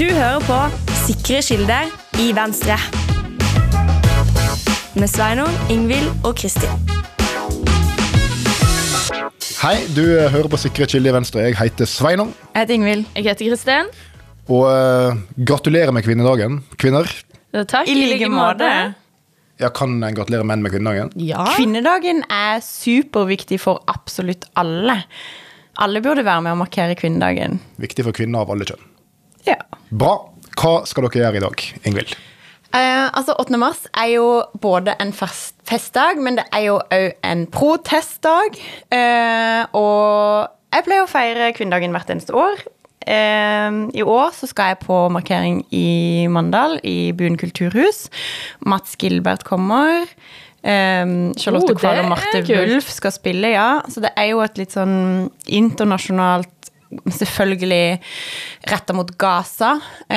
Du hører på Sikre kilder I Venstre. Med Sveinung, Ingvild og Kristin. Hei, du hører på Sikre kilder I Venstre. Jeg heter Sveinung. Jeg heter Ingvild. Jeg heter Kristin. Og gratulerer med kvinnedagen, kvinner. Takk, I like måte. Ja, kan en gratulere menn med kvinnedagen? Ja. Kvinnedagen superviktig for absolutt alle. Alle burde være med å markere kvinnedagen. Viktig for kvinner av alle kjønn. Ja. Bra. Hva skal dere gjøre I dag, Ingvild? 8. mars jo både en festdag, men det jo også en protestdag. Og jeg pleier å feire kvinnedagen hvert eneste år. I år så skal jeg på markering I Mandal, I Buen kulturhus. Mats Gilbert kommer. Charlotte Kvall og Marte Wulf skal spille, ja. Så det jo et litt sånn internasjonalt, selvfølgelig rettet mot Gaza,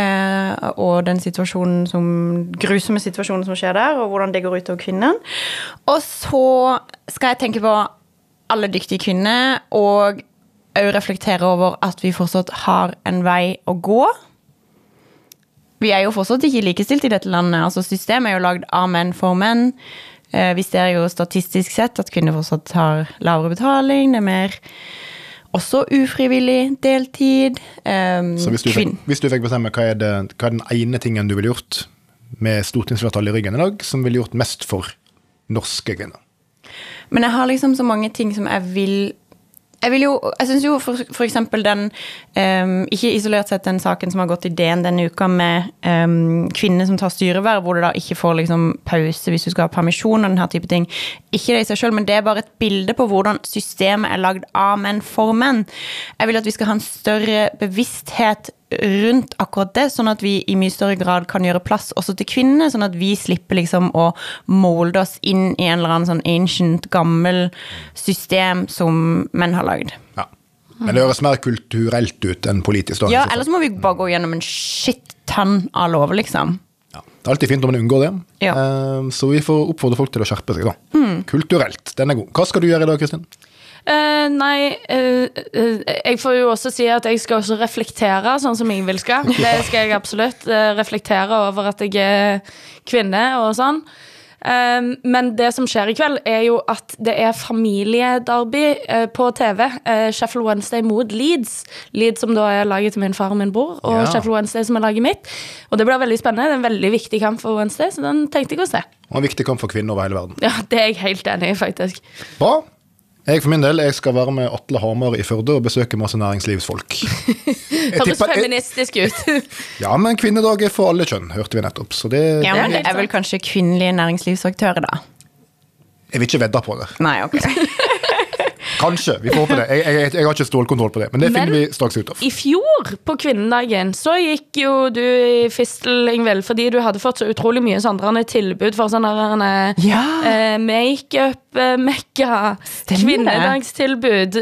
og den grusomme situasjonen som skjer der, og hvordan det går ut over kvinnen. Og så skal jeg tenke på alle dyktige kvinner, og også reflektere over at vi fortsatt har en vei å gå. Vi jo fortsatt ikke likestilt I dette landet. Altså, systemet jo laget av menn for menn. Vi ser jo statistisk sett at kvinner fortsatt har lavere betaling, det mer også ufrivillig deltid. Så hvis du fikk bestemme, hva den ene tingen du ville gjort med stortingsflertallet I ryggen I dag, som ville gjort mest for norske kvinner? Men jeg har liksom så mange ting som jeg synes jo for eksempel den, ikke isolert sett den saken som har gått I DN denne uka med kvinner som tar styreverv, hvor du da ikke får liksom pause hvis du skal ha permisjon og denne type ting. Ikke det I seg selv, men det bare et bilde på hvordan systemet laget av menn for menn. Jeg vil at vi skal ha en større bevissthet rundt akkurat det, sånn at vi I mye større grad kan gjøre plass også til kvinner, sånn at vi slipper liksom å molde oss inn I en eller annen sånn ancient, gammel system som menn har laget. Ja. Men det høres mer kulturelt ut enn politisk. Da, ja, ellers må vi bare gå gjennom en shit-tann av lover, liksom. Ja. Det alltid fint om man unngår det. Ja. Så vi får oppfordre folk til å skjerpe seg da. Kulturelt, den god. Hva skal du gjøre I dag, Kristin? Jeg får jo også si at jeg skal også reflektere, sånn som Ingvild skal. Det skal jeg absolutt. Reflektere over at jeg kvinne og sånn. Men det som skjer I kveld jo at det familiedarby på TV. Sheffield Wednesday mot Leeds. Leeds som da laget til min far og min bror, og Sheffield Wednesday som laget mitt. Og det blir veldig spennende. Det en veldig viktig kamp for Wednesday, så den tenkte jeg å se. Og en viktig kamp for kvinner over hele verden. Ja, det jeg helt enig I, faktisk. Bra. Jeg for min del, jeg skal være med Atle Hamar I Førde og besøke masse næringslivsfolk. Høres feministisk ut. Ja, men kvinnedag for alle kjønn, hørte vi nettopp. Så det, ja, men det vel kanskje kvinnelige næringslivsaktører da? Jeg vil ikke vedde på det. Nei, ok. Kanskje, vi får håpe det. Jeg har ikke stålkontroll på det, men det finner vi straks ut av. I fjor på kvinnedagen så gikk jo du I fistel, Ingvild, fordi du hadde fått så utrolig mye sånne tilbud for sånne make-up, mekka, kvinnedagstilbud,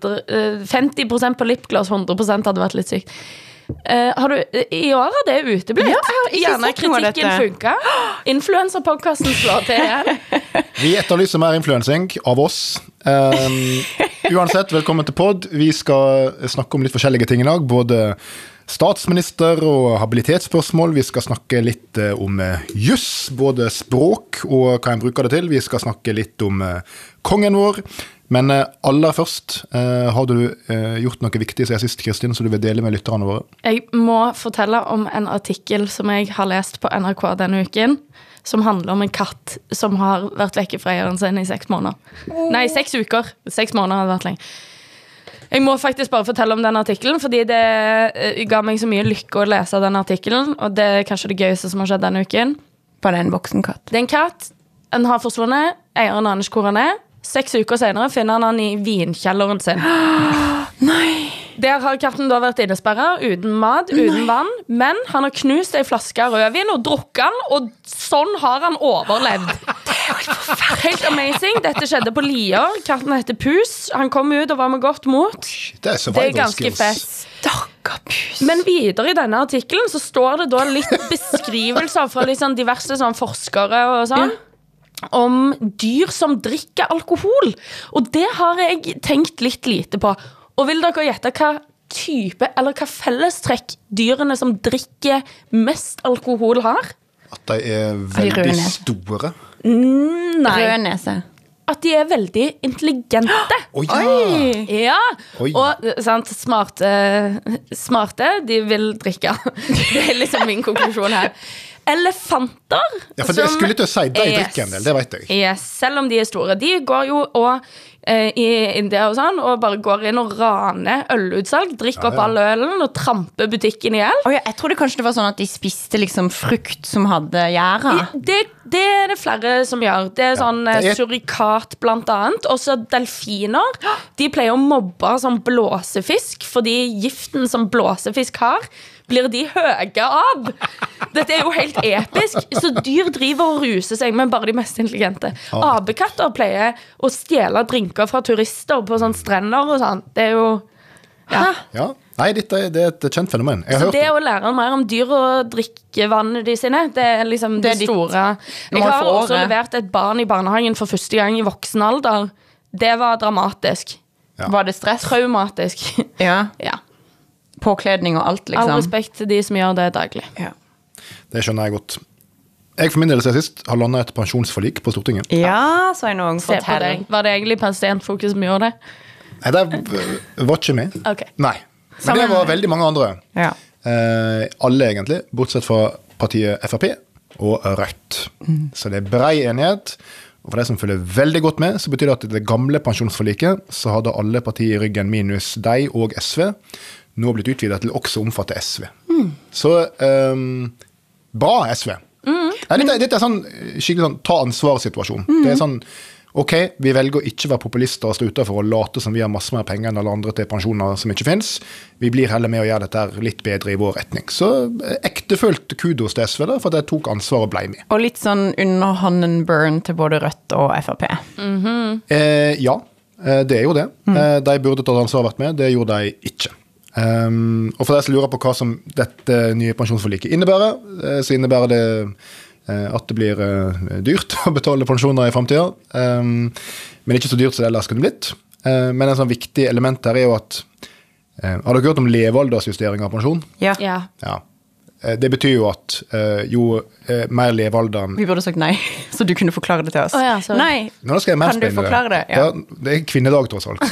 50% på lipgloss, 100% hadde vært litt sykt. Har du, I år har det uteblitt? Ja, gjerne kritikken funket. Influencer-podcasten slår til igjen. Vi etterlyser mer influensing av oss. Uansett, velkommen til podd. Vi skal snakke om litt forskjellige ting I dag, både statsminister og habilitetsspørsmål. Vi skal snakke litt om juss, både språk og hva en bruker det til. Vi skal snakke litt om kongen vår. Men aller først, har du gjort noe viktig siden sist, Kristin, så du vil dele med lytterne våre? Jeg må fortelle om en artikkel som jeg har lest på NRK denne uken, som handler om en katt som har vært vekke fra eieren sin I 6 måneder. Nei, 6 uker. 6 måneder har det vært lenge. Jeg må faktisk bare fortelle om den artikkelen, fordi det ga meg så mye lykke å lese den artikkelen, og det kanskje det gøyeste som har skjedd denne uken. Var det en voksen katt? Det en katt. Den har forsvunnet. Eieren aner ikke hvor han 6 uker senere finner han I vinkjelleren sin. Nei! Der har katten da vært innesperret, uten mat, uten vann, men han har knust en flaske rødvin og drukket den, og sånn har han overlevd. Helt amazing. Dette skjedde på Lier. Katten heter Pus. Han kom ut og var med godt mot. Det ganske fett. Men videre I denne artikkelen så står det da litt beskrivelser fra litt sånn diverse sånn forskere og sånn. Om dyr som drikker alkohol. Og det har jeg tenkt litt lite på. Og vil dere gjette hva type, eller hva fellestrekk dyrene som drikker mest alkohol har? At de veldig røde. store. Nei. Rød nese. At de veldig intelligente. Ja. Ja, Oi. og sant, smarte, de vil drikke. Det liksom min konklusjon her. Elefanter Ja, for jeg skulle til å si, de drikker en del, det vet jeg. Yes, selv om de store. De går jo i India og sånn, og bare går inn og raner ølutsalg, drikker opp all ølen og tramper butikken i hjel. Jeg trodde kanskje det var sånn at de spiste liksom frukt som hadde gjæra. Det er det flere som gjør. Det er sånn det er- surikat blant annet. Også delfiner. De pleier å mobbe som blåsefisk, fordi giften som blåsefisk har, blir de høye av. Dette er jo helt episk. Så dyr driver og ruser seg, men bare de mest intelligente. Apekatter pleier å stjele drinker fra turister på sånne strender og sånn. Det er jo Ja. Nei, det er et kjent fenomen. Jeg har Så hørt det å lære mer om dyr og drikkevannet de sine, det er liksom det er ditt store. Jeg mål har for også året. levert et barn i barnehagen for første gang i voksen alder. Det var dramatisk. Var det stress? Traumatisk. Ja. Ja. Påkledning og alt, All liksom. respekt til de som gjør det daglig. Ja. Det skjønner jeg godt. Jeg for min del siden sist har landet et pensjonsforlik på Stortinget. Ja, sa jeg noen. Se på deg. Var det egentlig Pasientfokus som gjorde det? Nei, det var ikke med. Ok. Nei. Men det var veldig mange andre. Ja. Alle egentlig, bortsett fra partiet FrP og Rødt. Så det er brei enighet. Og for de som følger veldig godt med, så betyr det at i det gamle pensjonsforliket så hadde alle partier i ryggen minus de og SV nå blitt utvidet til også å omfatte SV. Så bra SV. Dette er sånn skikkelig sånn ta ansvar-situasjon. Det er sånn, ok, vi velger å ikke være populister og stå utenfor og late som vi har masse mer penger enn alle andre til pensjoner som ikke finnes. Vi blir heller med å gjøre dette her litt bedre i vår retning. Så ektefølt kudos til SV da, for at de tok ansvar og ble med. Og litt sånn underhånden burn til både Rødt og FrP. Ja, det er jo det. De burde tatt ansvar og vært med, det gjorde de ikke. Og for de som lurer på hva som dette nye pensjonsforliket innebærer, så innebærer det at det blir dyrt å betale pensjoner i fremtiden, men ikke så dyrt som det ellers kunne blitt. Men en sånn viktig element her er jo at, har dere hørt om levealdersjustering av pensjon? Ja. Ja. Ja. Det betyr jo at jo mer levealderen... Vi burde sagt nei, så du kunne forklare det til oss. Ja, sorry. Nei, Nå skal jeg kan du mansplaine forklare det? Ja, det er kvinnedag tross alt.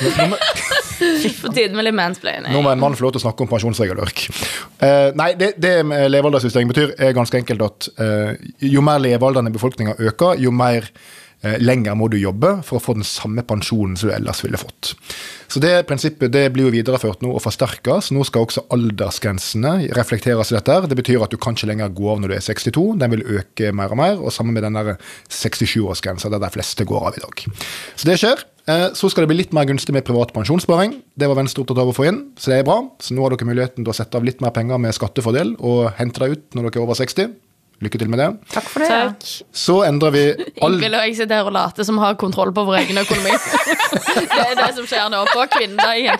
På tide med litt mansplaining. Nå må en mann få lov til å snakke om pensjonsregelverk. Nei, det med levealdersjustering betyr ganske enkelt at jo mer levealderen i befolkningen øker, jo mer lenger må du jobbe for å få den samme pensjonen som du ellers ville fått. Så det prinsippet det blir jo videreført nå og forsterket, så nå skal også aldersgrensene reflekteres i dette her. Det betyr at du kan ikke lenger gå av når du er 62, den vil øke mer og mer, og sammen med den der 67-årsgrensen der de fleste går av i dag. Så det skjer. Så skal det bli litt mer gunstig med privat pensjonssparing. Det var Venstre opptatt av å få inn, så det er bra. Så nå har dere muligheten til å sette av litt mer penger med skattefordel og hente deg ut når dere er over 60. Lykke til med det. Takk for det. Takk. Så endrer vi Ingvild og jeg sitter her og later som har kontroll på vår egen økonomi. Det er det som skjer nå på kvinnedagen.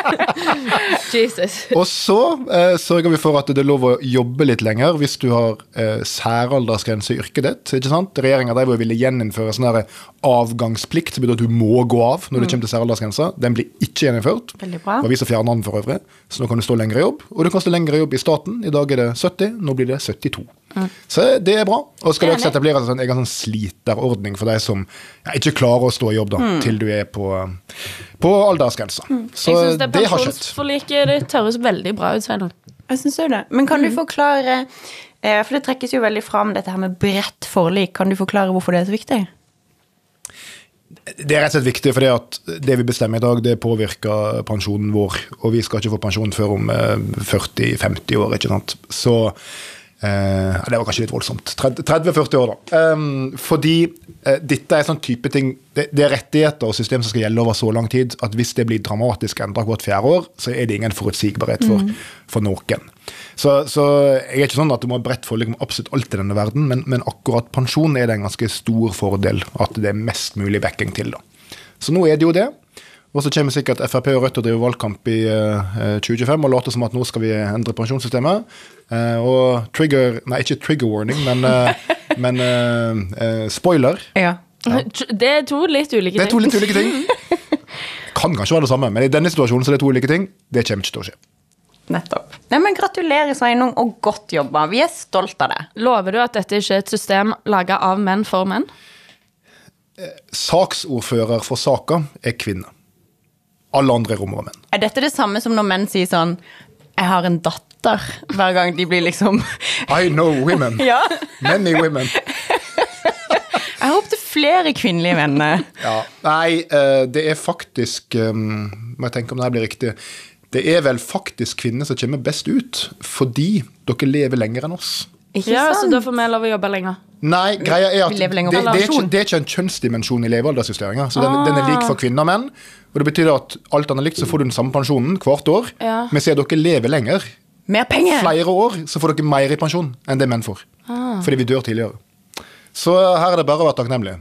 Jesus. Og så sørger vi for at det er lov å jobbe litt lenger hvis du har særaldersgrense i yrket ditt. Ikke sant? Regjeringen der ville gjeninnføre sånn der avgangsplikt, som betyr at du må gå av når det kommer til særaldersgrensa. Den blir ikke gjeninnført. Veldig bra. Og vi som fjerner den for øvrig. Så nå kan du stå lenger i jobb. Og du kan stå lenger i jobb i staten. I dag er det 70, nå blir det 72. Så det er bra. Og skal det også etableres en egen sånn sliterordning for deg som ikke klarer å stå i jobb da, til du er på aldersgrensa. Så Jeg synes det det har skjedd. pensjonsforliket det høres veldig bra ut, Sveinung. Jeg synes det. Men kan du forklare, for det trekkes jo veldig fram dette her med bredt forlik, kan du forklare hvorfor det er så viktig? Det er rett og slett viktig, for det vi bestemmer i dag, det påvirker pensjonen vår, og vi skal ikke få pensjon før om 40-50 år, ikke sant? Så det var kanskje litt voldsomt. 30-40 år da. Fordi dette er sånn type ting, det er rettigheter og system som skal gjelde over så lang tid, at hvis det blir dramatisk endret hvert 4 år, så er det ingen forutsigbarhet for noen. Så jeg er ikke sånn at du må ha bredt forlik med absolutt alt i denne verden, men akkurat pensjon er det en ganske stor fordel at det er mest mulig backing til da. Så nå er det jo det. Og så kommer sikkert FrP og Rødt og driver valgkamp i 2025 og later som at nå skal vi endre pensjonssystemet. Og ikke trigger warning, men spoiler. Ja. Det er to litt ulike ting. Det er to litt ulike ting. kan kanskje være det samme, men i denne situasjonen så er det 2 ulike ting. Det kommer ikke til å skje. Nettopp. Nei, men gratulerer, Sveinung, og godt jobba. Vi stolt av det. Lover du at dette ikke er et system laget av menn for menn? Saksordfører for saker er kvinne. Alle andre rom var menn. Er dette det samme som når menn sier sånn, jeg har en datter, hver gang de blir liksom... I know women. Ja. Many women. Jeg har opp til flere kvinnelige venner. Ja. Nei, det er faktisk, må jeg tenke om det her blir riktig, det er vel faktisk kvinner som kommer best ut, fordi dere lever lenger enn oss. Ikke Ja, så sant? da får vi lov å jobbe lenger. Nei, greia er at Vi det, lever lenger det, på er ikke, pensjon. det er ikke en kjønnsdimensjon i levealdersjusteringen, så den er lik for kvinner og menn, og det betyr at alt annet likt så får du den samme pensjonen hvert år, Ja. men siden dere lever lenger, Mer penger. flere år, så får dere mer i pensjon enn det menn får, fordi vi dør tidligere. Så her er det bare å være takknemlig.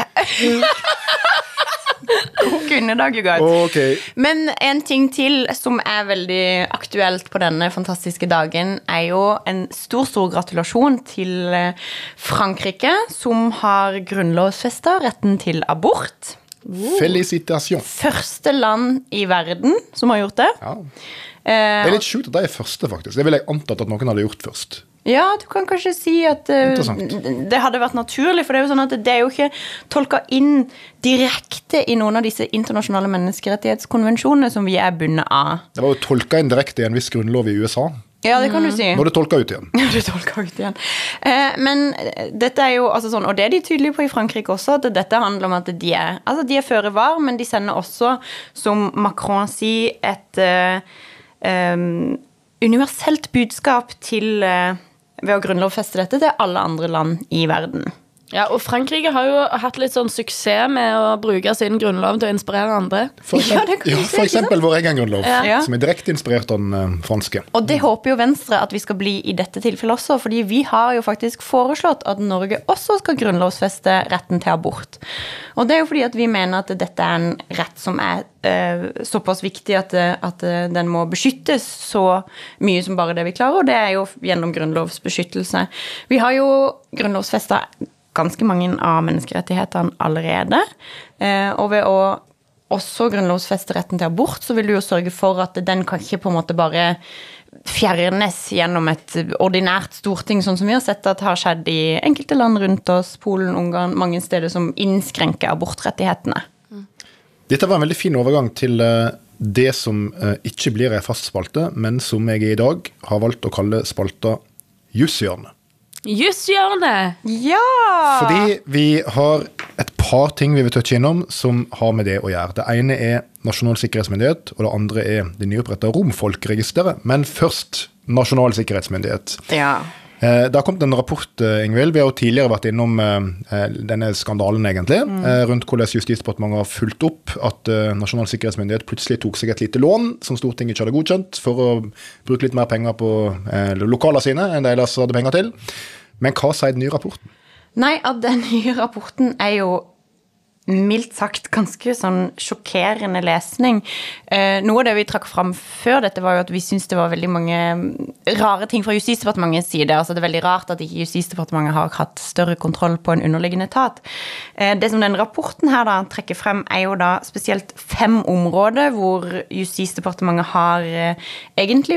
God kvinnedag, you guys. Ok. Men en ting til som er veldig aktuelt på denne fantastiske dagen, er jo en stor gratulasjon til Frankrike, som har grunnlovsfestet retten til abort. Felicitation. Første land i verden som har gjort det. Ja. Det er litt sjukt at de er første, faktisk. Det vil jeg antatt at noen hadde gjort først. Ja, du kan kanskje si at det hadde vært naturlig, for det er jo sånn at det er jo ikke tolket inn direkte i noen av disse internasjonale menneskerettighetskonvensjonene som vi er bundet av. Det var jo tolket inn direkte i en viss grunnlov i USA. Ja, det kan du si. Nå er det tolket ut igjen. Ja, du tolker ut igjen. Men dette er jo, altså sånn, og det er de tydelige på i Frankrike også, at dette handler om at de er føre var, men de sender også, som Macron sier, et universelt budskap til, ved å grunnlovfeste dette til alle andre land i verden. Ja, og Frankrike har jo hatt litt sånn suksess med å bruke sin grunnlov til å inspirere andre. For Ja, det kan du si, for eksempel vår egen grunnlov, Ja. som er direkte inspirert av den franske. Og det håper jo Venstre at vi skal bli i dette tilfellet også, fordi vi har jo faktisk foreslått at Norge også skal grunnlovsfeste retten til abort. Og det er jo fordi at vi mener at dette er en rett som er såpass viktig at den må beskyttes så mye som bare det vi klarer, og det er jo gjennom grunnlovsbeskyttelse. Vi har jo grunnlovsfestet ganske mange av menneskerettighetene allerede, og ved å også grunnlovsfeste retten til abort, så vil du jo sørge for at den kan ikke på en måte bare fjernes gjennom et ordinært storting, sånn som vi har sett at har skjedd i enkelte land rundt oss, Polen, Ungarn, mange steder som innskrenker abortrettighetene. Dette var en veldig fin overgang til det som ikke blir en fast spalte, men som jeg i dag har valgt å kalle spalta Jusshjørnet. Jusshjørnet! Ja! Fordi vi har et par ting vi vil touche innom som har med det å gjøre. Det ene er Nasjonal sikkerhetsmyndighet, og det andre er det nyopprettet Romfolkregisteret. Men først Nasjonal sikkerhetsmyndighet. Ja. Det har kommet en rapport, Ingvild. Vi har jo tidligere vært innom denne skandalen egentlig, rundt hvordan Justisdepartementet har fulgt opp at Nasjonal sikkerhetsmyndighet plutselig tok seg et lite lån som Stortinget ikke hadde godkjent for å bruke litt mer penger på lokaler sine enn de ellers hadde penger til. Men hva sier den nye rapporten? Nei, at den nye rapporten er jo mildt sagt ganske sånn sjokkerende lesning. Noe av det vi trakk fram før dette var jo at vi synes det var veldig mange rare ting fra Justisdepartementets side. Altså det er veldig rart at ikke Justisdepartementet har hatt større kontroll på en underliggende etat. Det som den rapporten her da trekker frem er jo da spesielt 5 områder hvor Justisdepartementet har egentlig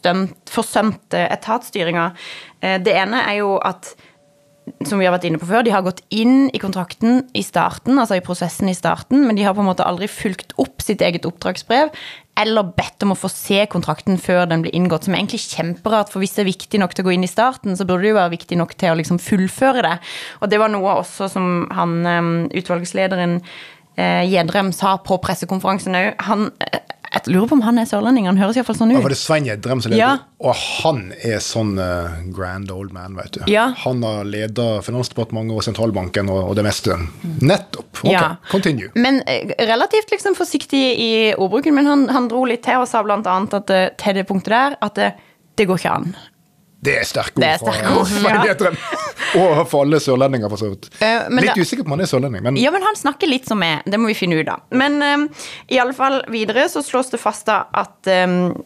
forsømt etatsstyringen. Det ene er jo at som vi har vært inne på før, de har gått inn i kontrakten i starten, altså i prosessen i starten, men de har på en måte aldri fulgt opp sitt eget oppdragsbrev, eller bedt om å få se kontrakten før den blir inngått, som er egentlig kjemperart, for hvis det er viktig nok til å gå inn i starten, så burde det jo være viktig nok til å liksom fullføre det. Og det var noe også som han, utvalgslederen Gjedrem sa på pressekonferansen også. Jeg lurer på om han er sørlending, han høres i hvert fall sånn ut. Var det Svein Gjedrem som ledet? Ja. Og han er sånn grand old man, vet du. Ja. Han har ledet Finansdepartementet og sentralbanken og det meste. Nettopp. Ok, Ja. continue. Men relativt liksom forsiktig i ordbruken, men han dro litt til og sa blant annet at til det punktet der, at det går ikke an. Det er sterke Det ord er sterke ord, fra Svein ja. Gjedrem. Og for alle sørlendinger, for så vidt. men Litt det- usikker på om han er sørlending, men Ja, men han snakker litt som meg. Det må vi finne ut av. Men i alle fall videre så slås det fast da at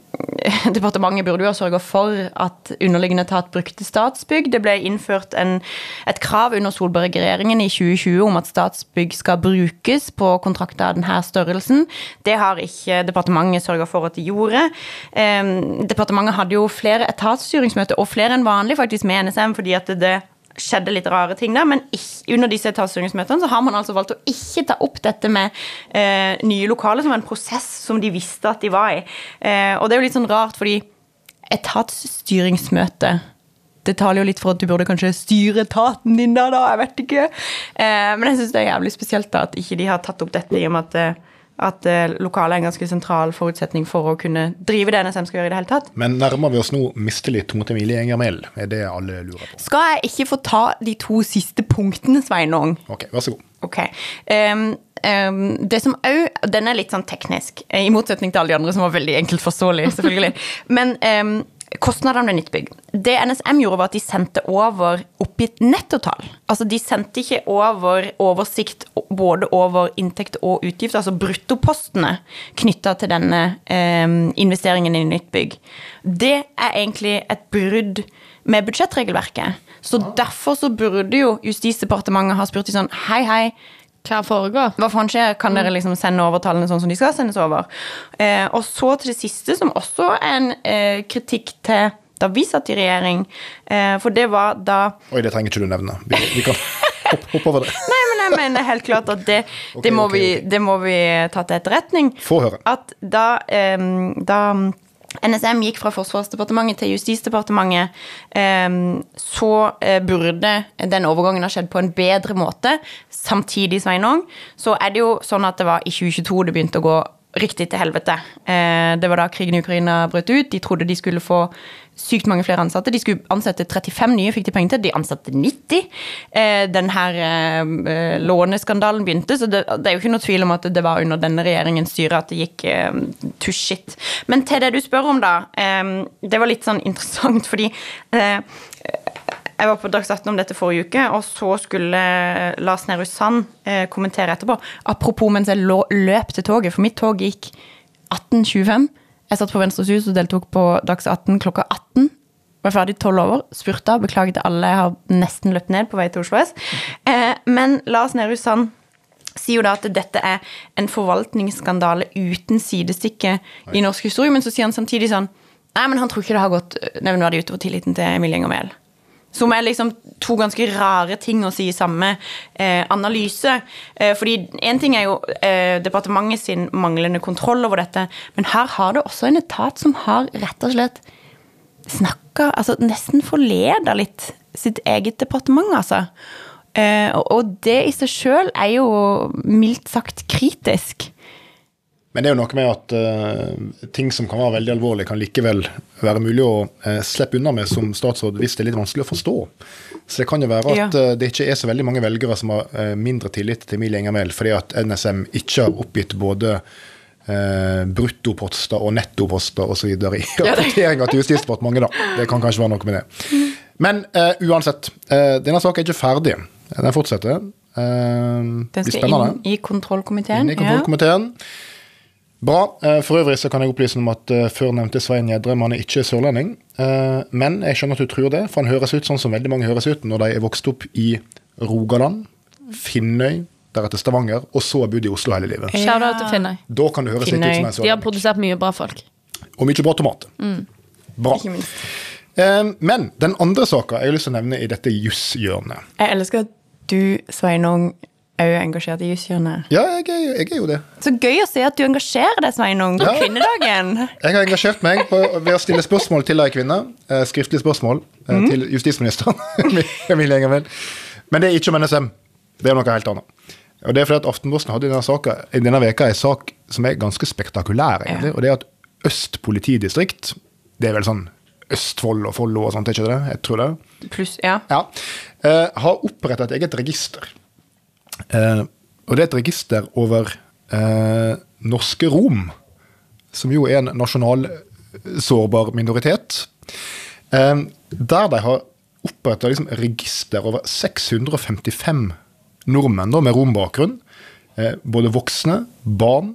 departementet burde jo ha sørget for at underliggende etat brukte Statsbygg. Det ble innført et krav under Solberg-regjeringen i 2020 om at Statsbygg skal brukes på kontrakter av denne størrelsen. Det har ikke departementet sørget for at de gjorde. Departementet hadde jo flere etatsstyringsmøter, og flere enn vanlig faktisk med NSM, fordi at det skjedde litt rare ting der, men under disse etatsstyringsmøtene så har man altså valgt å ikke ta opp dette med nye lokaler som en prosess som de visste at de var i. Og det er jo litt sånn rart, fordi etatsstyringsmøte, det taler jo litt for at du burde kanskje styre etaten din da, jeg vet ikke. Men jeg synes det er jævlig spesielt da, at ikke de har tatt opp dette i og med at lokalet er en ganske sentral forutsetning for å kunne drive det NSM skal gjøre i det hele tatt. Men nærmer vi oss nå mistillit mot Emilie Enger Mehl? Er det alle lurer på? Skal jeg ikke få ta de 2 siste punktene, Sveinung? Ok, vær så god. Ok. Det som også, den er litt sånn teknisk, i motsetning til alle de andre som var veldig enkelt forståelig, selvfølgelig. Men kostnadene med nytt bygg. Det NSM gjorde var at de sendte over oppgitt nettotall. Altså de sendte ikke over oversikt både over inntekt og utgift, altså bruttopostene knyttet til denne investeringen i nytt bygg. Det er egentlig et brudd med budsjettregelverket. Så derfor så burde jo Justisdepartementet ha spurt i sånn, hei, hva foregår? Hva faen skjer? Kan dere liksom sende over tallene sånn som de skal sendes over? Og så til det siste, som også er en kritikk til da vi satt i regjering, for det var da... Oi, det trenger ikke du nevne. Vi kan hoppe over det. Nei, men jeg mener helt klart at det må vi ta til etterretning. Få høre. At da NSM gikk fra Forsvarsdepartementet til Justisdepartementet, så burde den overgangen ha skjedd på en bedre måte. Samtidig, Sveinung, så er det jo sånn at det var i 2022 det begynte å gå riktig til helvete. Det var da krigen i Ukraina brøt ut. De trodde de skulle få sykt mange flere ansatte. De skulle ansette 35 nye, fikk de penger til. De ansatte 90. Den her låneskandalen begynte, så det er jo ikke noe tvil om at det var under denne regjeringens styre at det gikk to shit. Men til det du spør om da, det var litt sånn interessant, fordi jeg var på Dags 18 om dette forrige uke, og så skulle Lars Nehru Sand kommentere etterpå. Apropos mens jeg løp til toget, for mitt tog gikk 18.25. Jeg satt på Venstres hus og deltok på Dags 18 klokka 18. Var ferdig 12 over, spurta, beklaget til alle, jeg har nesten løpt ned på vei til Oslo S. Men Lars Nehru Sand sier jo da at dette er en forvaltningsskandale uten sidestykke i norsk historie, men så sier han samtidig sånn, nei, men han tror ikke det har gått nevneverdig utover tilliten til Emilie Enger Mehl. Som er liksom 2 ganske rare ting å si i samme analyse. Fordi en ting er jo departementet sin manglende kontroll over dette, men her har det også en etat som har rett og slett snakket, altså nesten forledet litt sitt eget departement, altså. Og det i seg selv er jo mildt sagt kritisk. Men det er jo noe med at ting som kan være veldig alvorlig kan likevel være mulig å slippe unna med som statsråd hvis det er litt vanskelig å forstå. Så det kan jo være at det ikke er så veldig mange velgere som har mindre tillit til Emilie Enger Mehl, fordi at NSM ikke har oppgitt både bruttoposter og nettoposter og så videre i rapporteringen til Justisdepartementet da. Det kan kanskje være noe med det. Men uansett, denne saken er ikke ferdig. Den fortsetter. Den skal inn i kontrollkomiteen. Inn i kontrollkomiteen. Bra. For øvrig så kan jeg opplyse om at før nevnte Svein Gjedrem, han er ikke sørlending, men jeg skjønner at du tror det, for han høres ut sånn som veldig mange høres ut når de er vokst opp i Rogaland, Finnøy, deretter Stavanger, og så har bodd i Oslo hele livet. Shout out til Finnøy. Da kan det høres litt ut som en sørlending. De har produsert mye bra folk. Og mye bra tomater. Bra. Men den andre saken jeg har lyst til å nevne i dette jusshjørnet. Jeg elsker at du, Sveinung, er jo engasjert i jusshjørnet. Ja, jeg er jo det. Så gøy å se at du engasjerer deg, Sveinung, på kvinnedagen. Jeg har engasjert meg ved å stille spørsmål til en kvinne, skriftlige spørsmål til justisministeren, Emilie Enger Mehl. Men det er ikke om NSM. Det er noe helt annet. Og det er fordi at Aftenposten hadde i denne veka en sak som er ganske spektakulær, egentlig, og det er at Øst politidistrikt, det er vel sånn Østfold og Follo og sånt, er ikke det? Jeg tror det. Pluss, ja. Har opprettet et eget register. Og det er et register over norske rom, som jo er en nasjonal sårbar minoritet, der de har opprettet liksom register over 655 nordmenn da, med rombakgrunn, både voksne, barn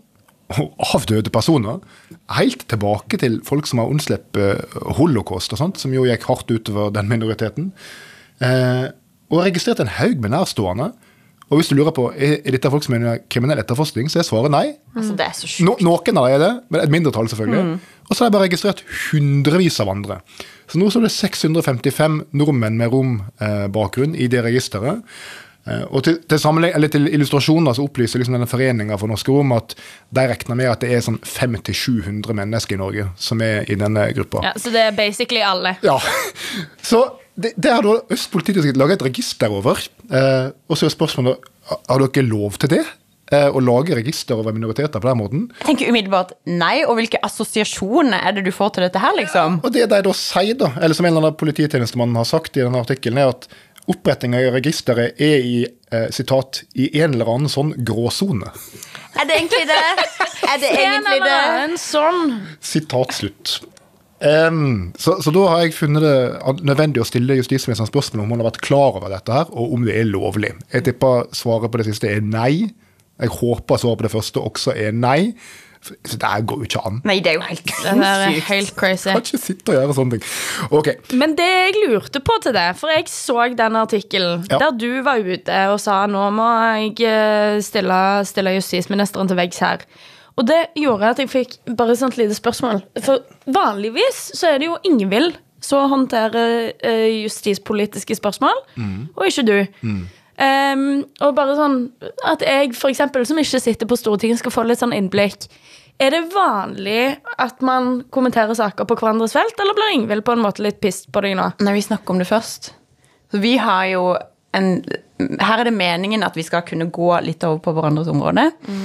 og avdøde personer, helt tilbake til folk som har unnsleppet holocaust og sånt, som jo gikk hardt utover den minoriteten, og registrert en haug med nærstående. Og hvis du lurer på, er dette folk som er kriminell etterforskning, så er svaret nei. Altså, det så sjukt. Noen av det, men et mindre tall selvfølgelig. Og så har jeg bare registrert hundrevis av andre. Så nå så er det 655 nordmenn med rombakgrunn i det registeret. Og til illustrasjoner så opplyser liksom denne foreningen for Norske Rom at de regner med at det er sånn 500-700 mennesker i Norge som er i denne gruppa. Ja, så det er basically alle. Ja, så det har da Øst politidistrikt laget et register over, og så er spørsmålet, har dere lov til det? Å lage register over minoriteter på den måten? Jeg tenker umiddelbart nei, og hvilke assosiasjoner er det du får til dette her, liksom? Og det de da sier da, eller som en eller annen polititjenestemann har sagt i denne artikkelen, er at oppretting av registeret er i, citat, i en eller annen sånn gråzone. Er det egentlig det? Er det egentlig det? En sånn. Sitat slutt. Så da har jeg funnet det nødvendig å stille justisministeren spørsmål om hun har vært klar over dette her, og om det er lovlig. Jeg tipper svaret på det siste er nei. Jeg håper svaret på det første også er nei. Så det går jo ikke an. Nei, det er jo helt Det er helt crazy. Jeg kan ikke sitte og gjøre sånne ting. Ok. Men det jeg lurte på til det, for jeg så den artikkelen der du var ute og sa nå må jeg stille justisministeren til veggs her. Og det gjorde at jeg fikk bare sånt lite spørsmål. For vanligvis så er det jo Ingvild som håndterer justispolitiske spørsmål, og ikke du. Og bare sånn at jeg for eksempel som ikke sitter på Stortinget skal få litt sånn innblikk. Er det vanlig at man kommenterer saker på hverandres felt, eller blir Ingvild på en måte litt pissed på deg nå? Nei, vi snakker om det først. Så vi har jo her er det meningen at vi skal kunne gå litt over på hverandres område.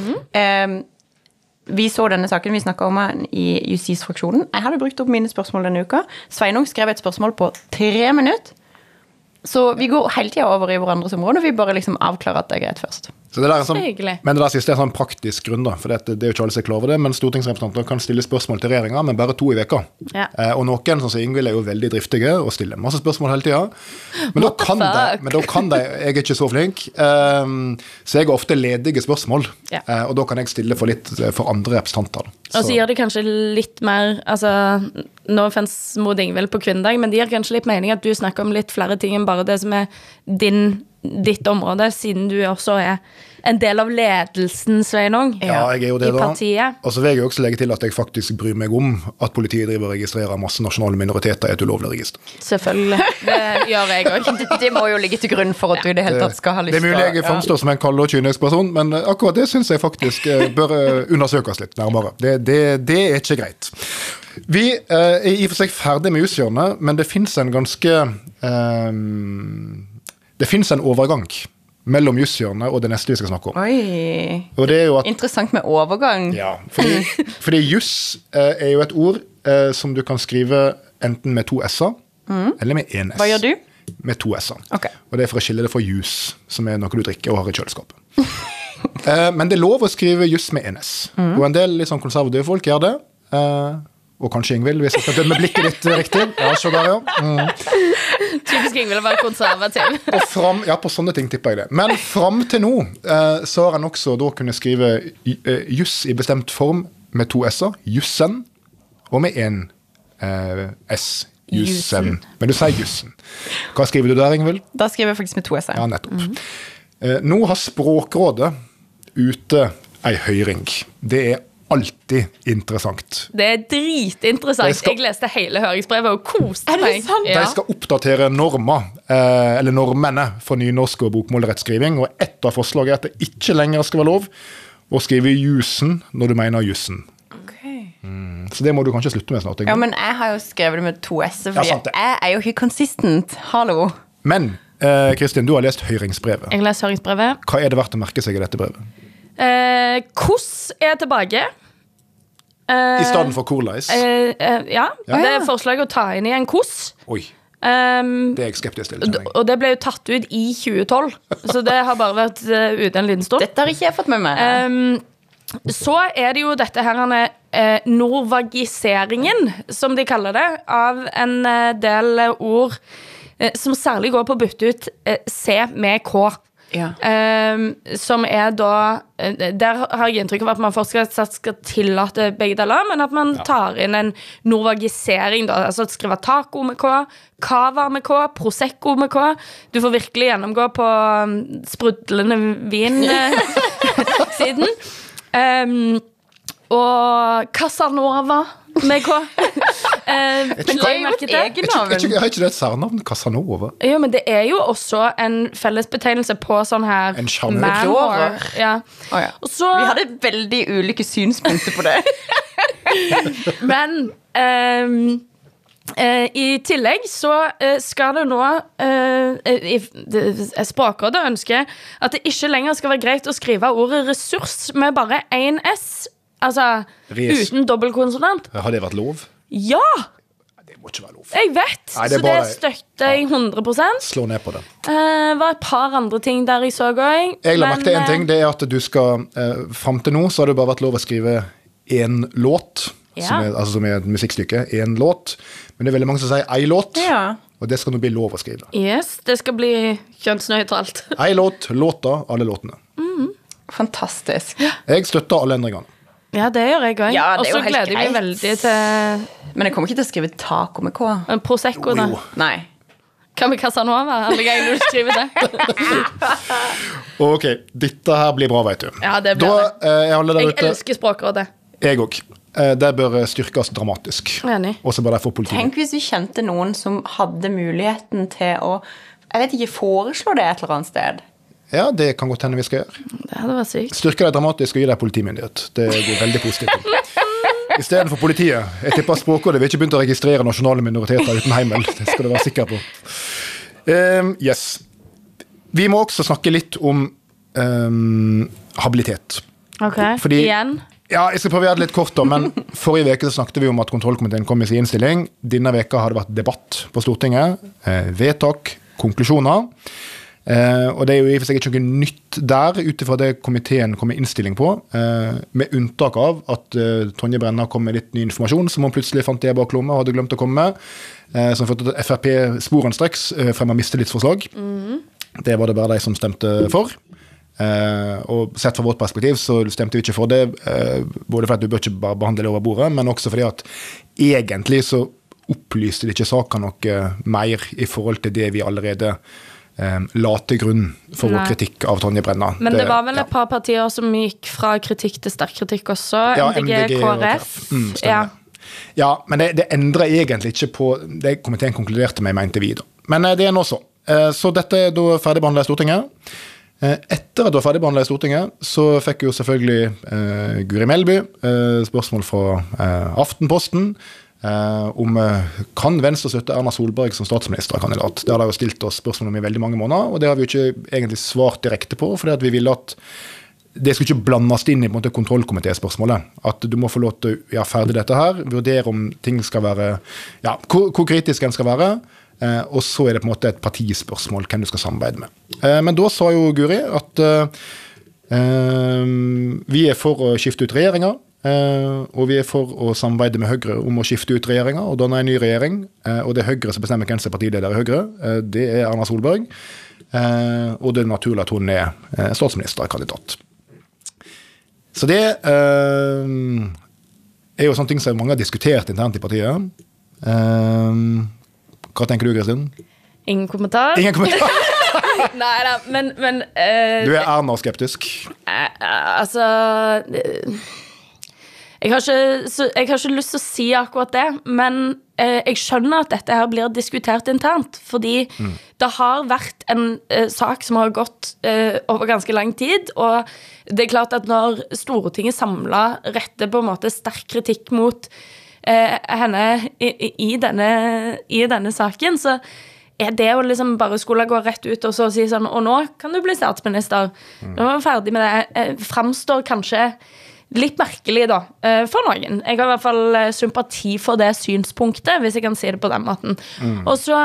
Vi så denne saken, vi snakket om den i justisfraksjonen. Jeg hadde brukt opp mine spørsmål denne uka. Sveinung skrev et spørsmål på 3 minutter. Så vi går hele tiden over i hverandres område, og vi bare liksom avklarer at det er greit først. Så det der er sånn, men det der siste er en sånn praktisk grunn da, for det er jo ikke alle som er klar over det, men stortingsrepresentanter kan stille spørsmål til regjeringen, men bare 2 i veka. Ja. Og noen, sånn som Ingvild, er jo veldig driftige og stiller masse spørsmål hele tiden. Men da kan de, jeg er ikke så flink, så jeg har ofte ledige spørsmål, og da kan jeg stille for andre representanter. Og så gir det kanskje litt mer, altså, nå fanns mot Ingvild på kvinnedag, men det gir kanskje litt mening at du snakker om litt flere ting enn bare det som er ditt område, siden du også er en del av ledelsen, Sveinung, ja, jeg er jo det i partiet. Og så vil jeg også legge til at jeg faktisk bryr meg om at politiet driver og registrerer masse nasjonale minoriteter i et ulovlig register. Selvfølgelig, det gjør jeg også. Det må jo ligge til grunn for at du i det hele tatt skal ha lyst til. Det er mulig jeg fremstår som en kald og kynisk person, men akkurat det synes jeg faktisk bør undersøkes litt nærmere. Det er ikke greit. Vi er i og for seg ferdig med jushjørnet, men det finnes en ganske det finnes en overgang mellom jushjørnet og det neste vi skal snakke om. Oi, og det er jo interessant med overgang. Ja, fordi juss er jo et ord som du kan skrive enten med 2 s-er, eller med 1 s. Hva gjør du? Med 2 s-er. Okay. Og det er for å skille det fra jus, som er noe du drikker og har i kjøleskapet. Men det er lov å skrive juss med 1 s. Og en del litt sånn konservative folk gjør det. Og kanskje Ingvild, hvis jeg skal dømme blikket ditt riktig. Ja, så der, ja. Typisk Ingvild å være konservativ. Ja, på sånne ting tipper jeg det. Men frem til nå, så har han også da kunnet skrive juss i bestemt form med 2 s-er, jussen, og med 1 s, jussen. Men du sier jussen. Hva skriver du der, Ingvild? Da skriver jeg faktisk med 2 s-er. Ja, nettopp. Nå har Språkrådet ute ei høring. Det er alltid interessant. Det er dritinteressant. Jeg leste hele høringsbrevet og koste meg. De skal oppdatere normer, eller normene for nynorsk og bokmålrettskriving, og ett av forslaget er at det ikke lenger skal være lov å skrive jusen når du mener jussen. Okay. Så det må du kanskje slutte med snart. Ja, men jeg har jo skrevet det med 2 s-er, fordi jeg er jo ikke consistent. Hallo. Men, Kristin, du har lest høringsbrevet. Jeg har lest høringsbrevet. Hva er det verdt å merke seg i dette brevet? Koss er tilbake i stedet for korleis? ja, det er forslag å ta inn i en koss. Oi, det er jeg skeptisk til. Og det ble jo tatt ut i 2012, så det har bare vært ute en liten stund. Dette har ikke jeg fått med meg. Så er det jo dette her norvagiseringen, som de kaller det, av en del ord som særlig går på å bytte ut C med K. som da der har jeg inntrykk av at man fortsatt skal tillate begge deler, men at man tar inn en norvagisering da, altså skrive taco med K, cava med K, prosecco med K. Du får virkelig gjennomgå på sprudlende vin siden og Casanova med K. Men det jo et egennavn. Jeg har ikke det et særnavn, Casanova. Jo, men det jo også en fellesbetegnelse på sånn her en sjarmør. manhore. Ja. Og så, vi hadde veldig ulike synspunkter på det. men i tillegg så skal det nå Språkrådet ønsker at det ikke lenger skal være greit å skrive ordet ressurs med bare en S, altså uten dobbeltkonsonant. Har det vært lov? Ja! Det må ikke være lov. Jeg vet, Nei, så det støtter jeg 100%. Slå ned på det. Var et par andre ting der jeg så også. Jeg la merke til en ting, det at du skal, frem til nå, så har det bare vært lov å skrive en låt, som et musikkstykke, en låt. Men det veldig mange som sier ei låt, og det skal nå bli lov å skrive. Yes, det skal bli kjønnsnøytralt. Ei låt, låta, alle låtene. Fantastisk. Jeg støtter alle endringene. Ja, det gjør jeg også. Ja, og så gleder jeg meg veldig til... Men jeg kommer ikke til å skrive taco med K. Prosecco, da. Nei. Hva med Casanova? Eller jeg når du skriver det. Ok, dette her blir bra, vet du. Ja, det blir det. Jeg elsker Språkrådet. Jeg også. Det bør styrkes dramatisk. Enig. Og så bør de få politiet. Tenk hvis vi kjente noen som hadde muligheten til å, jeg vet ikke, foreslå det et eller annet sted. Ja, det kan godt hende vi skal gjøre. Det hadde vært sykt. Styrke deg dramatisk og gi deg politimyndighet. Det går veldig positivt. I stedet for politiet. Jeg tipper Språkrådet vil ikke begynne å registrere nasjonale minoriteter uten heimel. Det skal du være sikker på. Yes. Vi må også snakke litt om habilitet. Ok, Fordi, igjen. Ja, jeg skal prøve å gjøre det litt kort da, men forrige veke så snakket vi om at kontrollkomiteen kom i sin innstilling. Denne veka har det vært debatt på Stortinget, vedtak, konklusjoner. Og det jo i og for seg ikke noe nytt der, utifra det komiteen kom med innstilling på, med unntak av at Tonje Brenna kom med litt ny informasjon, som hun plutselig fant i baklommet og hadde glemt å komme med, som førte til FrP sporenstreks fremmet mistillitsforslag. Det var det bare de som stemte for. Og sett fra vårt perspektiv så stemte vi ikke for det, både fordi at du bør ikke bare behandle det over bordet, men også fordi at egentlig så opplyste det ikke saken noe mer i forhold til det vi allerede la til grunn for vår kritikk av Tonje Brenna. Men det var vel et par partier som gikk fra kritikk til sterk kritikk også. MDG, KrF. Ja, men det endrer egentlig ikke på det komiteen konkluderte med, mente vi da. Men det nå så. Så dette da ferdigbehandlet i Stortinget. Etter at det var ferdigbehandlet i Stortinget, så fikk jo selvfølgelig Guri Melby spørsmål fra Aftenposten, om kan Venstre støtte Erna Solberg som statsministerkandidat. Det har de jo stilt oss spørsmål om i veldig mange måneder, og det har vi jo ikke egentlig svart direkte på, fordi at vi ville at det skulle ikke blandes inn i på en måte kontrollkomitéspørsmålet. At du må få lov til å gjøre ferdig dette her, vurdere om ting skal være, ja, hvor kritisk en skal være, og så det på en måte et partispørsmål hvem du skal samarbeide med. Men da sa jo Guri at vi for å skifte ut regjeringer, og vi for å samarbeide med Høyre om å skifte ut regjeringa og danne en ny regjering, og det Høyre som bestemmer hvem som er partileder i Høyre, det Erna Solberg, og det naturlig at hun statsministerkandidat. Så det jo sånne ting som mange har diskutert internt i partiet. Hva tenker du, Kristin? Ingen kommentar. Ingen kommentar? Neida, men du Erna-skeptisk? Altså... Jeg har ikke lyst til å si akkurat det, men jeg skjønner at dette her blir diskutert internt, fordi det har vært en sak som har gått over ganske lang tid, og det klart at når Stortinget samlet retter på en måte sterk kritikk mot henne i denne saken, så det å liksom bare skulle gå rett ut og så si sånn, og nå kan du bli statsminister, nå er vi ferdig med det, fremstår kanskje litt merkelig da, for noen. Jeg har i hvert fall sympati for det synspunktet, hvis jeg kan si det på den måten. Og så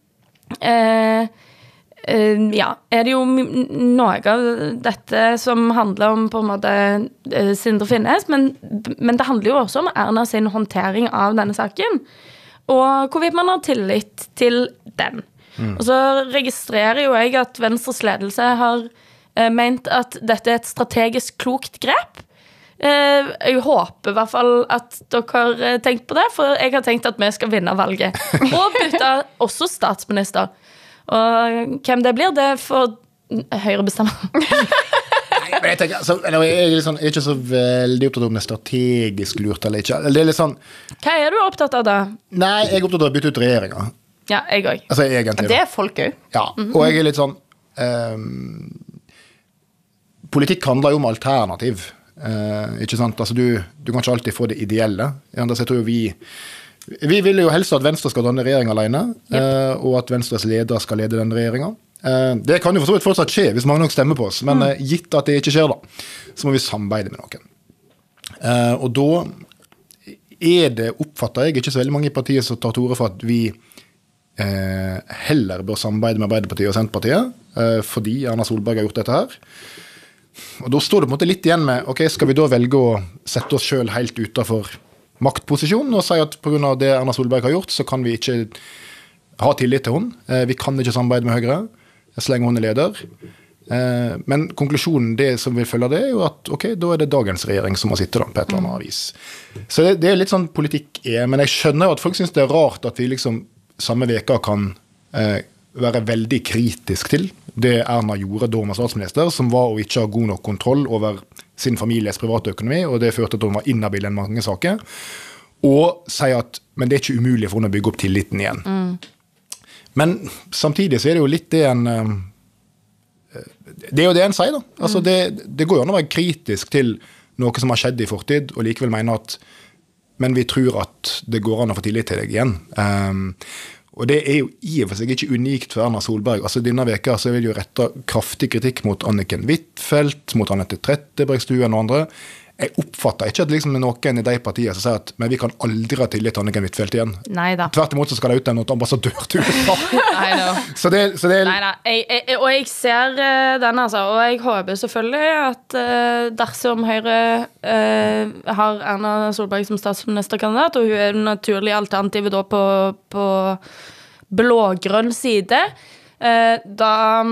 ja, det jo noe av dette som handler om på en måte Sindre Finnes, men det handler jo også om Erna sin håndtering av denne saken, og hvorvidt man har tillit til den. Og så registrerer jo jeg at Venstres ledelse har ment at dette et strategisk klokt grep. Jeg håper I hvert fall at dere har tenkt på det, for jeg har tenkt at vi skal vinne valget. Og bytte også statsminister. Og hvem det blir, det får Høyre bestemme. Men jeg tenker, altså, jeg er ikke så veldig opptatt om det strategisk lurt eller ikke. Det litt sånn... Hva du opptatt av da? Nei, jeg er opptatt av å bytte ut regjeringer. Ja, jeg også. Altså, egentlig. Det folk også. Ja, og jeg er litt sånn... politikk handler jo om alternativ. Ikke sant? Altså, du kan ikke alltid få det ideelle. Så jeg tror vi vil jo helst at Venstre skal danne regjering alene, og at Venstres leder skal lede den regjeringen. Det kan jo for så vidt fortsatt skje hvis mange nok stemmer på oss, men gitt at det ikke skjer da, så må vi samarbeide med noen. Og da det, oppfatter jeg, ikke så veldig mange I partiet som tar til orde for at vi heller bør samarbeide med Arbeiderpartiet og Senterpartiet, fordi Erna Solberg har gjort dette her. Og da står det på en måte litt igjen med, ok, skal vi da velge å sette oss selv helt utenfor maktposisjonen og si at på grunn av det Erna Solberg har gjort, så kan vi ikke ha tillit til henne. Vi kan ikke samarbeide med Høyre, så lenge hun leder. Men konklusjonen, det som vi følger det, jo at ok, da det dagens regjering som må sitte da, på et eller annet vis. Så det litt sånn politikk men jeg skjønner at folk synes det rart at vi liksom samme veka kan være veldig kritisk til det Erna gjorde da med statsminister, som var å ikke ha god nok kontroll over sin families private økonomi, og det førte til at hun var inhabil I mange saker, og si at, men det ikke umulig for henne å bygge opp tilliten igjen. Men samtidig så det jo litt det det jo det en sier da. Altså det går jo an å være kritisk til noe som har skjedd I fortid, og likevel mene at, men vi tror at det går an å få tillit til deg igjen. Og det jo I og for seg ikke unikt for Erna Solberg. Altså denne veka så vil jo rette kraftig kritikk mot Anniken Huitfeldt, mot Anette Trettebergstuen og andre. Jeg oppfatter ikke at liksom noen I de partiene som sier at men vi kan aldri ha tillit til Anniken Huitfeldt igjen. Neida. Tvert imot så skal det ut en ambassadør til USA. så det Neida. Og jeg ser den altså, og jeg håper selvfølgelig at dersom Høyre har Erna Solberg som statsministerkandidat, og hun det naturlige alternativet da på blågrønn side, da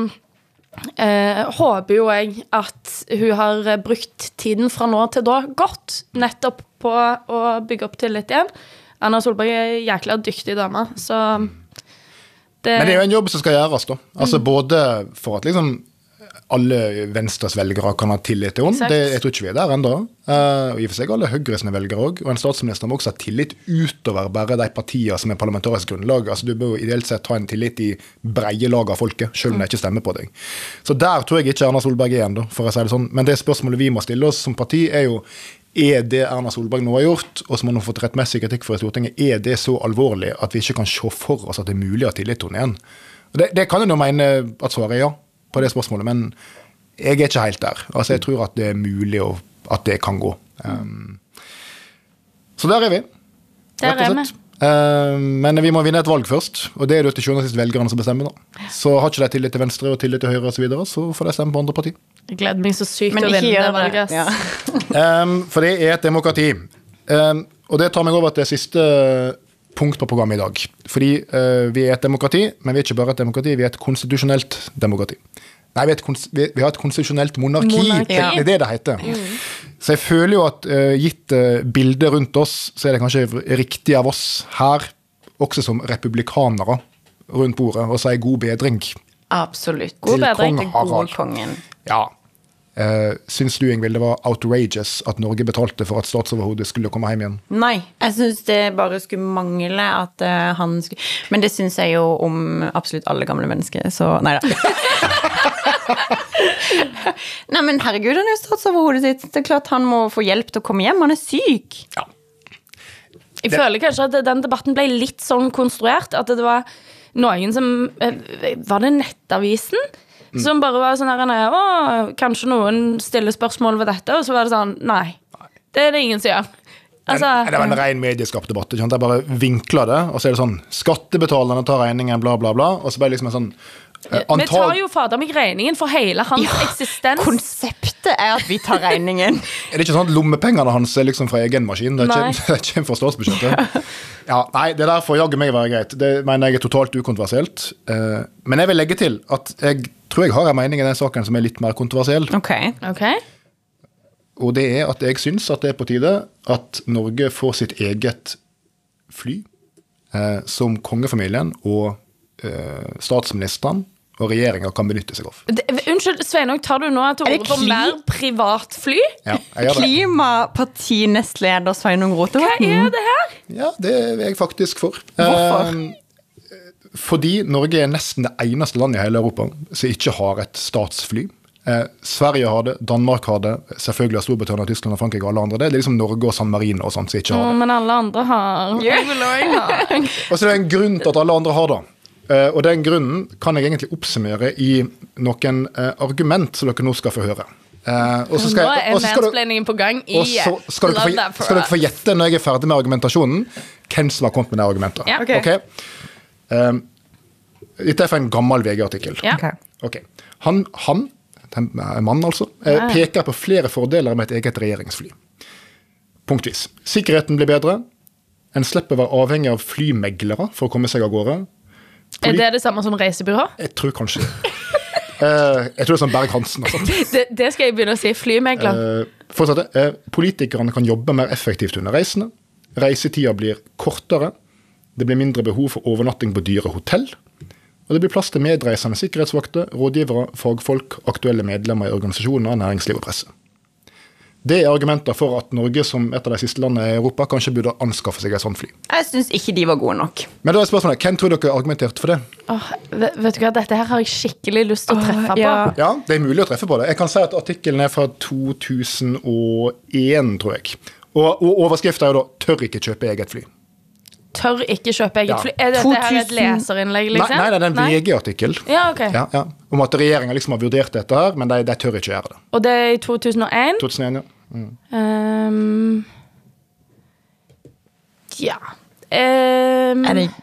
håper jo jeg at hun har brukt tiden fra nå til da godt, nettopp på å bygge opp tillit igjen. Erna Solberg jækla dyktig dame, så det... Men det jo en jobb som skal gjøres da. Altså både for at liksom alle Venstres velgere kan ha tillit til henne. Jeg tror ikke vi der enda. Og I og for seg alle Høyres velgere også. Og en statsminister må også ha tillit utover bare de partiene som parlamentarisk grunnlag. Altså du bør jo ideelt sett ha en tillit I breie lag av folket, selv om de ikke stemmer på deg. Så der tror jeg ikke Erna Solberg enda, for å si det sånn. Men det spørsmålet vi må stille oss som parti jo, det Erna Solberg nå har gjort, og som hun har fått rettmessig kritikk for I Stortinget, det så alvorlig at vi ikke kan se for oss at det mulig å ha tillit til henne igjen? Det kan jeg jo mene at svaret ja på det spørsmålet, men jeg ikke helt der. Altså, jeg tror at det mulig at det kan gå. Så der vi. Der vi. Men vi må vinne et valg først, og det jo til sjuende og sist velgerne som bestemmer da. Så har ikke de tillit til Venstre og tillit til Høyre og så videre, så får de stemme på andre parti. Jeg gleder meg så sykt å vinne det valget. Ja. For det et demokrati. Og det tar meg over til det siste punkt på programmet I dag. Fordi vi et demokrati, men vi ikke bare et demokrati, vi et konstitusjonelt demokrati. Nei, vi har et konstitusjonelt monarki. Det det heter. Så jeg føler jo at gitt bildet rundt oss, så det kanskje riktig av oss her, også som republikanere rundt bordet, og si god bedring. Absolutt. God bedring til gode kongen. Ja. Syns du, Ingvild, det var outrageous at Norge betalte for at statsoverhodet skulle komme hjem igjen? Nei, jeg synes det bare skulle mangle at han skulle... Men det synes jeg jo om absolutt alle gamle mennesker, så... Neida. Nei, men herregud, han jo statsoverhodet sitt. Det klart han må få hjelp til å komme hjem, han syk. Ja. Jeg føler kanskje at den debatten ble litt sånn konstruert, at det var noen som... Var det Nettavisen? Som bare var sånn her, kanskje noen stiller spørsmål ved dette, og så var det sånn, nei, det det ingen som gjør. Altså, det var en ren medieskapt debatt, jeg bare vinkler det, og så det sånn, skattebetalerne tar regningen, bla bla bla, og så bare liksom en sånn, Vi tar jo fader meg regningen for hele hans eksistens. Konseptet at vi tar regningen. Det ikke sånn at lommepengene hans liksom fra egen maskin? Det kommer fra statsbudsjettet. Ja, nei, det der får jaggu meg være greit. Det mener jeg totalt ukontroversielt. Men jeg vil legge til at jeg tror jeg har en mening i den saken som litt mer kontroversiell. Ok. Og det at jeg synes at det på tide at Norge får sitt eget fly som kongefamilien og statsministeren og regjeringen kan benytte seg av. Unnskyld, Sveinung, tar du nå til orde for mer privatfly? Ja, jeg gjør det. Klimaparti-nestleder Sveinung Rotevatn. Hva det her? Ja, det er jeg faktisk for. Hvorfor? Fordi Norge er nesten det eneste landet i hele Europa som ikke har et statsfly. Sverige har det, Danmark har det, selvfølgelig har Storbritannia, Tyskland og Frankrike og alle andre det. Det er liksom Norge og San Marino og sånt som ikke har det. Men alle andre har. Jeg vil også ha. Og så er det en grunn til at alle andre har det. Og den grunnen kan jeg egentlig oppsummere i noen argument som dere nå skal få høre. Nå er mansplainingen på gang og så skal dere få gjette når jeg er ferdig med argumentasjonen hvem som har kommet med det argumentet. Ja. Okay. Dette er fra en gammel VG-artikkel. Ja. Okay. Han, en mann altså, peker på flere fordeler med et eget regjeringsfly. Punktvis. Sikkerheten blir bedre. En slipper å være avhengig av flymeglere for å komme seg av gårde. Er det samme som reisebyrå? Jeg tror kanskje det. Jeg tror det er sånn Berg-Hansen og sånt. Det skal jeg begynne å si, flymegler. Fortsette. Politikerne kan jobbe mer effektivt under reisene. Reisetida blir kortere. Det blir mindre behov for overnatting på dyre hotell. Og det blir plass til medreisende sikkerhetsvakter, rådgivere, fagfolk, aktuelle medlemmer i organisasjoner, næringsliv og presse. Det er argumenter for at Norge, som et av de siste landene i Europa, kanskje burde anskaffe seg et sånt fly. Jeg synes ikke de var gode nok. Men da er spørsmålet, hvem tror dere argumenterte for det? Vet du hva, dette her har jeg skikkelig lyst til å treffe på. Ja, det er mulig å treffe på det. Jeg kan si at artikkelen er fra 2001, tror jeg. Og overskriften er jo da, tør ikke kjøpe eget fly. Tør ikke kjøpe eget fly. Er dette her et leserinnlegg, liksom? Nei, det er en VG-artikkel. Ja, ok. Ja. Om at regjeringen liksom har vurdert dette her, men de tør ikke gjøre det. Og det er i 2001? 2001, ja. Ja. Er det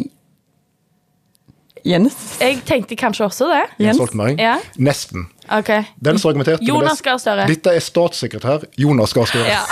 Jens? Jeg tenkte kanskje også det. Jens Stoltenberg? Ja. Nesten. Ok. Den som argumenterte Jonas Gahr Støre. Dette er statssekretær Jonas Gahr Støre. Ja.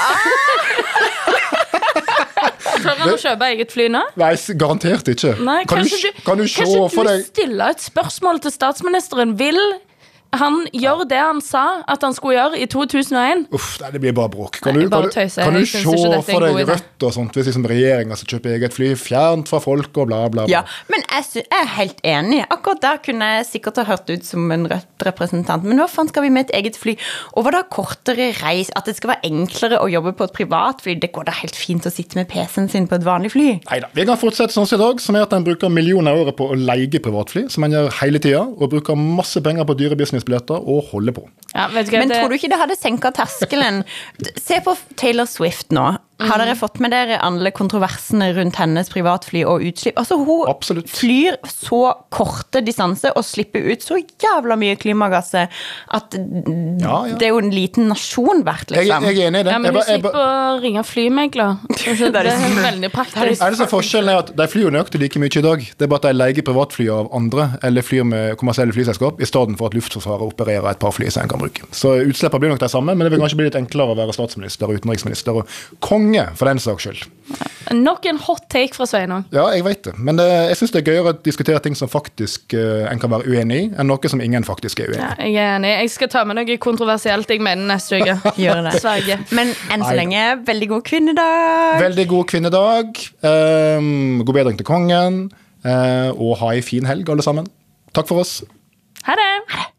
Tør han å kjøpe eget fly nå? Nei, garantert ikke. Nei, kan du se for deg... Kanskje du stiller et spørsmål til statsministeren? Vil han gjør det han sa at han skulle gjøre i 2001? Uff, nei, det blir bare bråk. Kan du se for deg Rødt og sånt, hvis liksom regjeringen skal kjøpe eget fly, fjernt fra folk og bla bla bla. Ja, men jeg er helt enig. Akkurat der kunne jeg sikkert ha hørt ut som en Rødt-representant. Men hva faen skal vi med et eget fly? Og hva da kortere reis? At det skal være enklere å jobbe på et privatfly? Det går da helt fint å sitte med PC-en sin på et vanlig fly. Neida, vi kan fortsette sånn som i dag, som er at en bruker millioner av året på å leie privatfly, som en gjør hele tiden, og bruker masse penger på dyre businessbilletter og holder på. Ja, men tror du ikke det hadde senket terskelen? Se på Taylor Swift nå. Har dere fått med dere alle kontroversene rundt hennes privatfly og utslipp? Altså, hun flyr så korte distanser og slipper ut så jævla mye klimagasser at det er jo en liten nasjon verdt, liksom. Jeg er enig i det. Ja, men du slipper å ringe flymegler. Det er veldig praktisk. Eneste forskjellen er at de flyr nøyaktig like mye i dag. Det er bare at de leier privatfly av andre, eller flyr med kommersielle flyselskap, i stedet for at Luftforsvaret opererer et par fly som en kan bruke. Så utslippene blir nok de samme, men det vil kanskje bli litt enklere å være statsminister og utenriksminister og konge, for den saks skyld. Nok en hot take fra Sveinung. Ja, jeg vet det. Men jeg synes det er gøyere å diskutere ting som faktisk en kan være uenig i, enn noe som ingen faktisk er uenig i. Ja, jeg er enig. Jeg skal ta med noe kontroversielt jeg mener neste uke. Gjør det. Sverige. Men enn så lenge, veldig god kvinnedag. Veldig god kvinnedag. God bedring til kongen. Og ha en fin helg, alle sammen. Takk for oss. Ha det.